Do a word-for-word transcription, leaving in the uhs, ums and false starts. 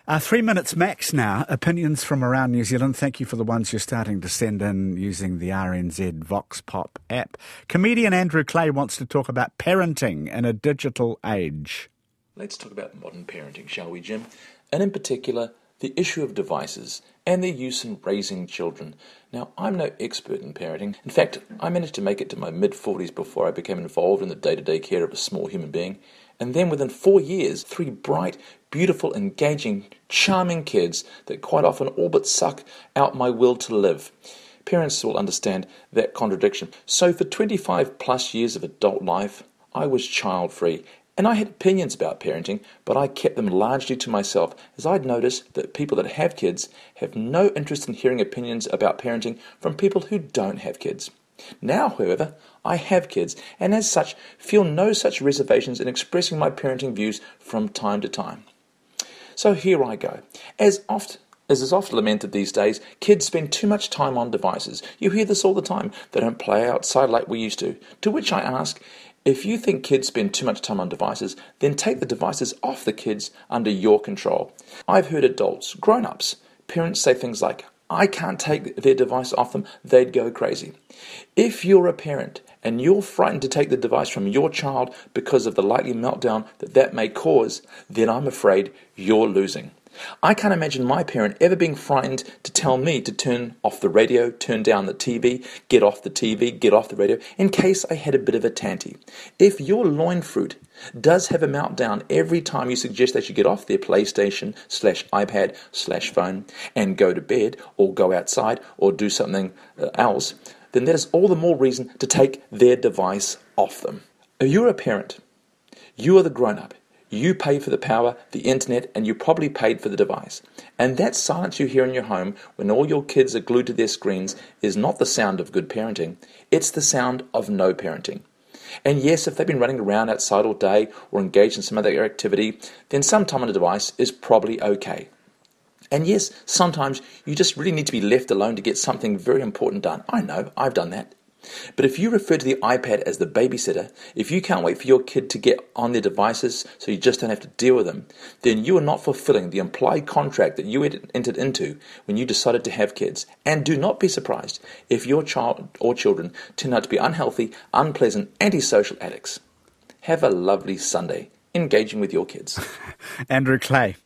Uh, three minutes max now. Opinions from around New Zealand. Thank you for the ones you're starting to send in using the R N Z Vox Pop app. Comedian Andrew Clay wants to talk about parenting in a digital age. Let's talk about modern parenting, shall we, Jim? And in particular, the issue of devices and their use in raising children. Now, I'm no expert in parenting. In fact, I managed to make it to my mid-forties before I became involved in the day-to-day care of a small human being. And then within four years, three bright, beautiful, engaging, charming kids that quite often all but suck out my will to live. Parents will understand that contradiction. So for twenty-five plus years of adult life, I was child-free. And I had opinions about parenting, but I kept them largely to myself, as I'd noticed that people that have kids have no interest in hearing opinions about parenting from people who don't have kids. Now, however, I have kids, and as such, feel no such reservations in expressing my parenting views from time to time. So here I go. As oft As is often lamented these days, kids spend too much time on devices. You hear this all the time. They don't play outside like we used to. To which I ask, if you think kids spend too much time on devices, then take the devices off the kids under your control. I've heard adults, grown-ups, parents say things like, I can't take their device off them, they'd go crazy. If you're a parent and you're frightened to take the device from your child because of the likely meltdown that that may cause, then I'm afraid you're losing. I can't imagine my parent ever being frightened to tell me to turn off the radio, turn down the T V, get off the T V, get off the radio, in case I had a bit of a tanty. If your loin fruit does have a meltdown every time you suggest they should get off their PlayStation slash iPad slash phone and go to bed or go outside or do something else, then that is all the more reason to take their device off them. If you're a parent, you are the grown-up. You pay for the power, the internet, and you probably paid for the device. And that silence you hear in your home when all your kids are glued to their screens is not the sound of good parenting. It's the sound of no parenting. And yes, if they've been running around outside all day or engaged in some other activity, then some time on a device is probably okay. And yes, sometimes you just really need to be left alone to get something very important done. I know, I've done that. But if you refer to the iPad as the babysitter, if you can't wait for your kid to get on their devices so you just don't have to deal with them, then you are not fulfilling the implied contract that you entered into when you decided to have kids. And do not be surprised if your child or children turn out to be unhealthy, unpleasant, antisocial addicts. Have a lovely Sunday engaging with your kids. Andrew Clay.